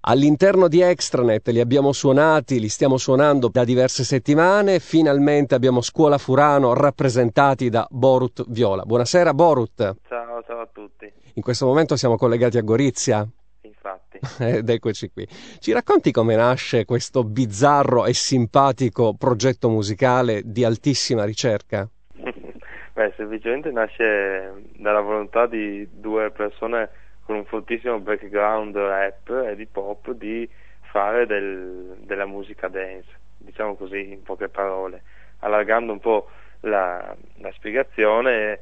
All'interno di Extranet li abbiamo suonati, li stiamo suonando da diverse settimane. Finalmente abbiamo Scuola Furano rappresentati da Borut Viola. Buonasera Borut. Ciao a tutti. In questo momento siamo collegati a Gorizia. Infatti. Ed eccoci qui. Ci racconti come nasce questo bizzarro e simpatico progetto musicale di altissima ricerca? Beh, semplicemente nasce dalla volontà di due persone con un fortissimo background rap e di pop di fare della musica dance, diciamo così in poche parole, allargando un po' la spiegazione.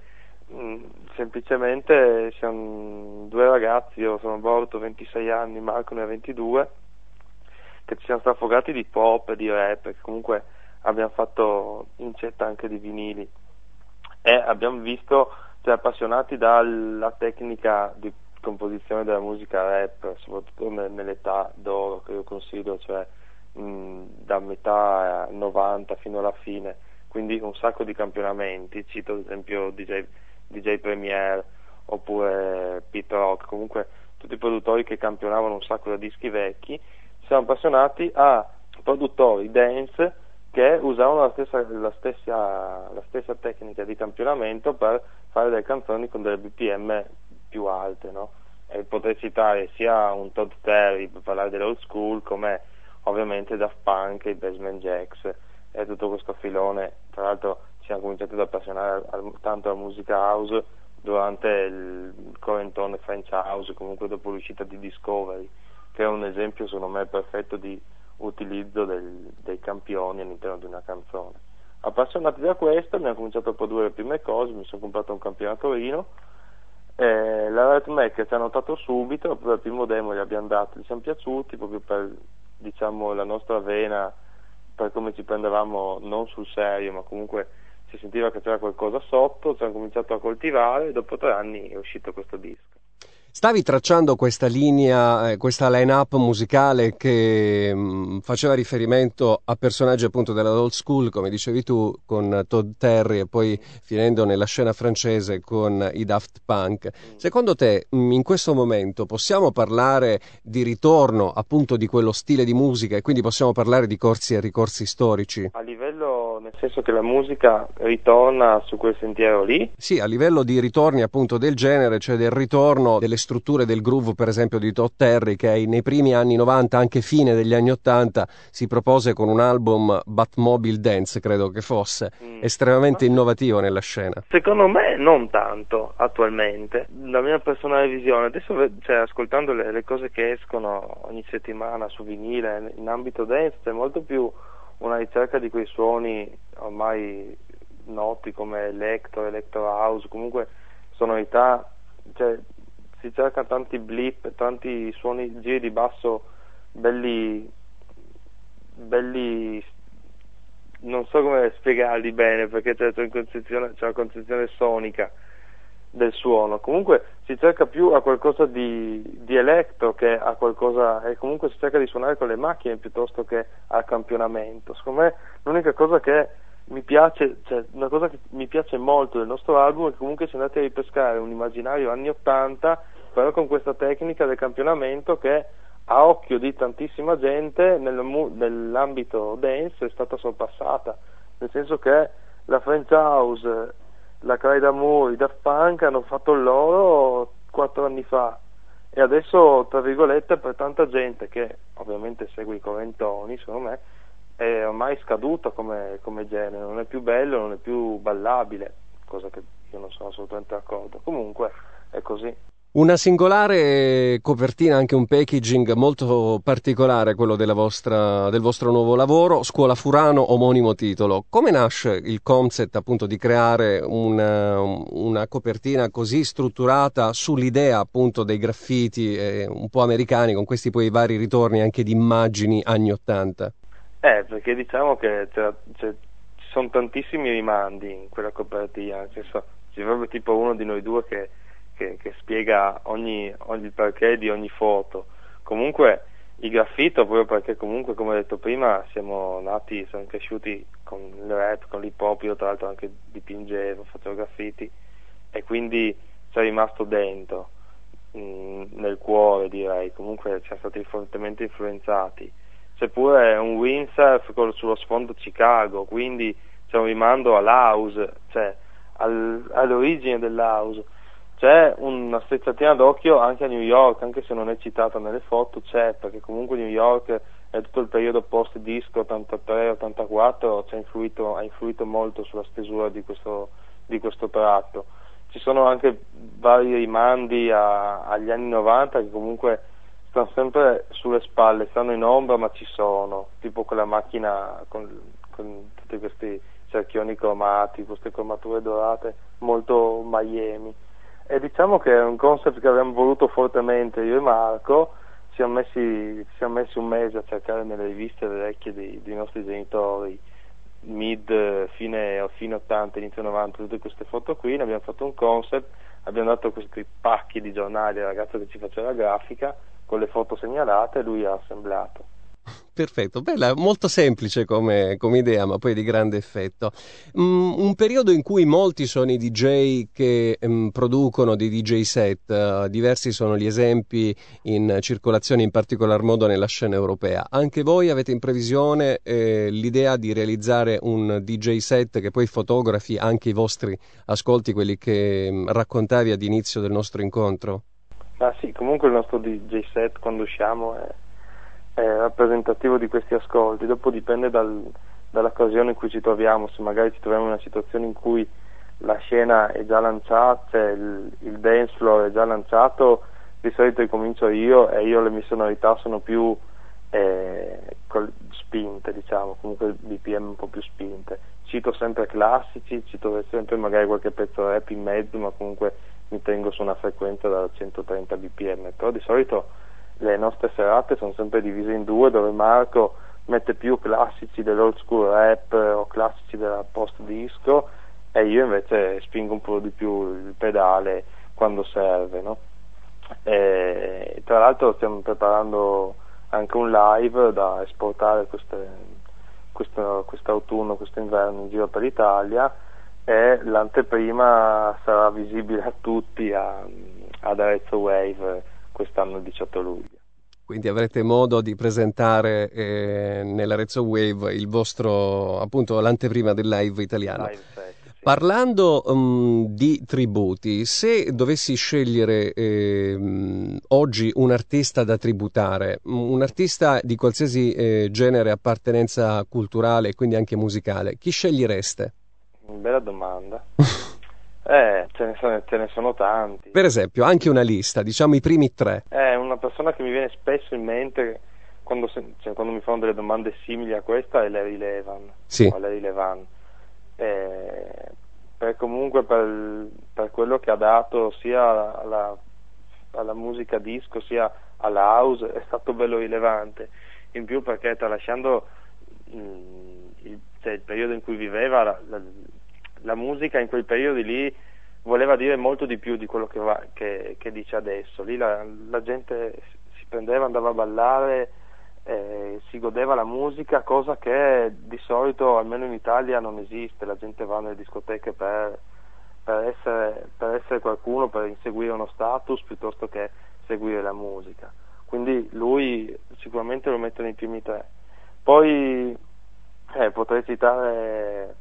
Semplicemente siamo due ragazzi, io sono Borto, 26 anni, Marco ne ha 22, che ci siamo strafogati di pop e di rap, che comunque abbiamo fatto incetta anche di vinili e abbiamo visto, cioè, appassionati dalla tecnica di composizione della musica rap, soprattutto nell'età d'oro che io considero, cioè da metà 90 fino alla fine, quindi un sacco di campionamenti, cito ad esempio DJ Premier oppure Pete Rock, comunque tutti i produttori che campionavano un sacco da dischi vecchi. Siamo appassionati a produttori dance che usavano la stessa tecnica di campionamento per fare delle canzoni con delle BPM più alte, no? E potrei citare sia un Todd Terry per parlare dell'old school, come ovviamente Daft Punk, i Basement Jacks e tutto questo filone. Tra l'altro ci siamo cominciati ad appassionare tanto alla musica house durante il correntone French House, comunque dopo l'uscita di Discovery, che è un esempio secondo me perfetto di utilizzo dei campioni all'interno di una canzone. Appassionati da questo abbiamo cominciato a produrre le prime cose, mi sono comprato un campione a Torino, la Red Mac ci ha notato subito, proprio il primo demo gli abbiamo dato, gli siamo piaciuti proprio per, diciamo, la nostra vena, per come ci prendevamo non sul serio, ma comunque si sentiva che c'era qualcosa sotto, ci hanno cominciato a coltivare e dopo 3 anni è uscito questo disco. Stavi tracciando questa linea, questa line-up musicale che faceva riferimento a personaggi appunto della old school, come dicevi tu, con Todd Terry e poi finendo nella scena francese con i Daft Punk. Secondo te, in questo momento possiamo parlare di ritorno appunto di quello stile di musica e quindi possiamo parlare di corsi e ricorsi storici? A livello, nel senso che la musica ritorna su quel sentiero lì? Sì, a livello di ritorni appunto del genere, cioè del ritorno delle strutture del groove, per esempio di Todd Terry, che nei primi anni 90, anche fine degli anni 80, si propose con un album Batmobile Dance, credo che fosse, estremamente innovativo nella scena. Secondo me non tanto attualmente, la mia personale visione. Adesso, cioè, ascoltando le cose che escono ogni settimana su vinile in ambito dance, c'è molto più una ricerca di quei suoni ormai noti come electro house, comunque sonorità, cioè si cerca tanti blip, tanti suoni, giri di basso belli, non so come spiegarli bene, perché c'è una concezione sonica del suono. Comunque si cerca più a qualcosa di electro che a qualcosa, e comunque si cerca di suonare con le macchine piuttosto che al campionamento. Secondo me l'unica cosa che mi piace, cioè una cosa che mi piace molto del nostro album è che comunque si è andati a ripescare un immaginario anni 80, però con questa tecnica del campionamento che a occhio di tantissima gente nell'ambito dance è stata sorpassata, nel senso che la French House, la Cry d'Amour, i Daft Punk hanno fatto il loro 4 anni fa e adesso, tra virgolette, per tanta gente che ovviamente segue i correntoni, secondo me è ormai scaduto come genere, non è più bello, non è più ballabile, cosa che io non sono assolutamente d'accordo. Comunque è così. Una singolare copertina, anche un packaging molto particolare, quello del vostro nuovo lavoro, Scuola Furano, omonimo titolo. Come nasce il concept appunto di creare una copertina così strutturata sull'idea appunto dei graffiti un po' americani, con questi poi vari ritorni anche di immagini anni 80? Perché diciamo che ci sono tantissimi rimandi in quella copertina, nel senso c'è proprio tipo uno di noi due che spiega ogni perché di ogni foto. Comunque il graffito, proprio perché comunque, come ho detto prima, siamo cresciuti con il rap, con l'hip hop, io tra l'altro anche dipingevo, facevo graffiti e quindi ci è rimasto dentro. nel cuore, direi. Comunque siamo stati fortemente influenzati, seppure è un windsurf sullo sfondo Chicago, quindi c'è un rimando all'house, cioè all'origine dell'house. C'è una strizzatina d'occhio anche a New York, anche se non è citata nelle foto, c'è, perché comunque New York è tutto il periodo post disco 83-84, ha influito molto sulla stesura di questo tratto. Ci sono anche vari rimandi agli anni 90 che comunque stanno sempre sulle spalle, stanno in ombra ma ci sono, tipo quella macchina con tutti questi cerchioni cromati, queste cromature dorate, molto Miami. E diciamo che è un concept che abbiamo voluto fortemente io e Marco. Ci siamo messi un mese a cercare nelle riviste vecchie dei nostri genitori, fine 80, inizio 90, tutte queste foto qui, ne abbiamo fatto un concept, abbiamo dato questi pacchi di giornali al ragazzo che ci faceva la grafica, con le foto segnalate, e lui ha assemblato. Perfetto, bella, molto semplice come idea, ma poi di grande effetto. Un periodo in cui molti sono i DJ che producono dei DJ set, diversi sono gli esempi in circolazione, in particolar modo nella scena europea. Anche voi avete in previsione l'idea di realizzare un DJ set che poi fotografi anche i vostri ascolti, quelli che raccontavi ad inizio del nostro incontro? Ah sì, comunque il nostro DJ set quando usciamo è rappresentativo di questi ascolti, dopo dipende dall'occasione in cui ci troviamo. Se magari ci troviamo in una situazione in cui la scena è già lanciata, cioè il dance floor è già lanciato, di solito comincio io, e io le mie sonorità sono più spinte, diciamo, comunque BPM un po' più spinte. Cito sempre classici, cito sempre magari qualche pezzo rap in mezzo, ma comunque mi tengo su una frequenza da 130 bpm, però di solito le nostre serate sono sempre divise in due, dove Marco mette più classici dell'old school rap o classici della post disco, e io invece spingo un po' di più il pedale quando serve, no? E tra l'altro stiamo preparando anche un live da esportare quest'autunno, quest'inverno in giro per l'Italia, e l'anteprima sarà visibile a tutti ad Arezzo Wave quest'anno il 18 luglio. Quindi avrete modo di presentare nell'Arezzo Wave il vostro, appunto, l'anteprima del live italiano. Live set, sì. Parlando di tributi, se dovessi scegliere oggi un artista da tributare, un artista di qualsiasi genere, appartenenza culturale e quindi anche musicale, chi scegliereste? Bella domanda. Ce ne sono tanti. Per esempio, anche una lista, diciamo i primi 3. Una persona che mi viene spesso in mente quando mi fanno delle domande simili a questa è Larry Levan. Sì. O Larry Levan. Comunque per quello che ha dato sia alla musica disco sia alla house è stato bello rilevante. In più perché tralasciando il periodo in cui viveva, la musica in quei periodi lì voleva dire molto di più di quello che dice adesso. Lì la gente si prendeva, andava a ballare, si godeva la musica, cosa che di solito almeno in Italia non esiste. La gente va nelle discoteche per essere qualcuno, per inseguire uno status piuttosto che seguire la musica. Quindi lui sicuramente lo mette nei primi 3. Poi potrei citare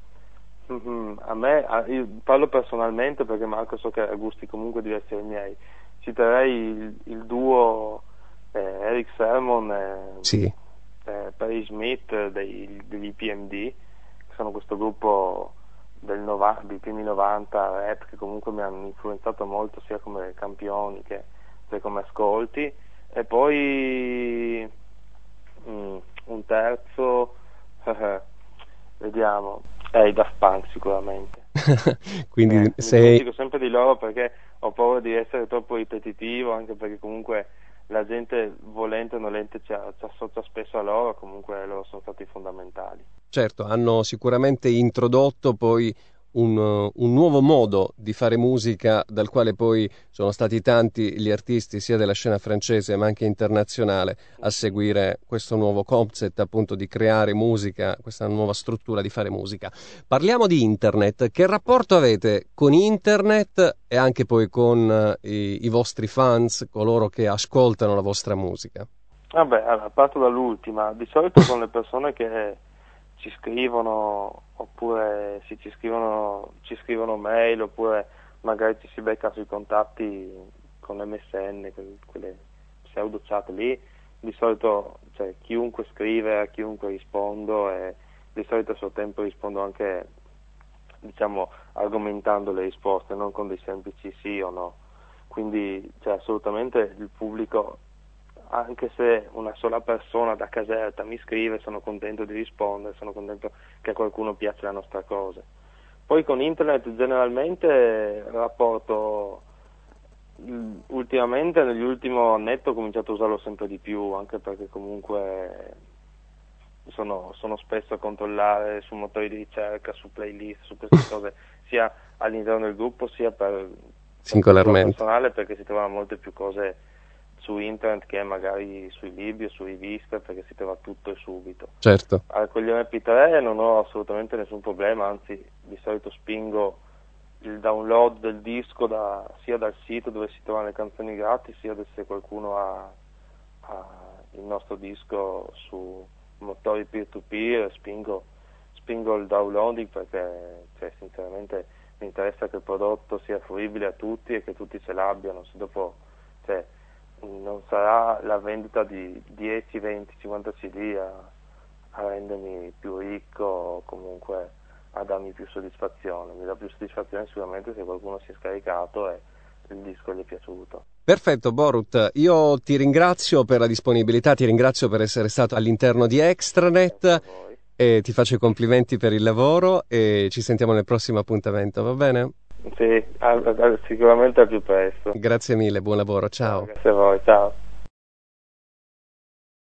io parlo personalmente perché Marco so che ha gusti comunque diversi dai miei. Citerei il duo Eric Sermon e Perry Smith degli EPMD, che sono questo gruppo dei primi 90 rap, che comunque mi hanno influenzato molto sia come campioni che come ascolti. E poi un terzo vediamo, i Daft Punk sicuramente. Quindi mi dimentico sempre di loro perché ho paura di essere troppo ripetitivo, anche perché comunque la gente, volente o nolente, ci associa spesso a loro, comunque loro sono stati fondamentali. Certo, hanno sicuramente introdotto poi un nuovo modo di fare musica, dal quale poi sono stati tanti gli artisti sia della scena francese ma anche internazionale a seguire questo nuovo concept, appunto, di creare musica, questa nuova struttura di fare musica. Parliamo di internet. Che rapporto avete con internet e anche poi con i vostri fans, coloro che ascoltano la vostra musica? Vabbè, allora, parto dall'ultima. Di solito con le persone che ci scrivono, oppure ci scrivono mail, oppure magari ci si becca sui contatti con MSN, quelle pseudo chat lì, di solito, cioè, chiunque scrive, a chiunque rispondo, e di solito a suo tempo rispondo anche, diciamo, argomentando le risposte, non con dei semplici sì o no. Quindi, cioè, assolutamente il pubblico, anche se una sola persona da Caserta mi scrive, sono contento di rispondere, sono contento che a qualcuno piace la nostra cosa. Poi con internet generalmente il rapporto, ultimamente nell'ultimo annetto ho cominciato a usarlo sempre di più, anche perché comunque sono spesso a controllare su motori di ricerca, su playlist, su queste cose, sia all'interno del gruppo sia per Singolarmente. personale, perché si trovano molte più cose su internet che magari sui libri o su riviste, perché si trova tutto e subito. Certo. Con gli MP3 non ho assolutamente nessun problema, anzi di solito spingo il download del disco sia dal sito dove si trovano le canzoni gratis, sia se qualcuno ha il nostro disco su motori peer-to-peer, spingo il downloading, perché, cioè, sinceramente mi interessa che il prodotto sia fruibile a tutti e che tutti ce l'abbiano. Se dopo, cioè, non sarà la vendita di 10, 20, 50 CD a rendermi più ricco, o comunque a darmi più soddisfazione. Mi dà più soddisfazione sicuramente se qualcuno si è scaricato e il disco gli è piaciuto. Perfetto, Borut, io ti ringrazio per la disponibilità, ti ringrazio per essere stato all'interno di Extranet e ti faccio i complimenti per il lavoro e ci sentiamo nel prossimo appuntamento, va bene? Sì, sicuramente al più presto. Grazie mille, buon lavoro, ciao. Grazie a voi, ciao.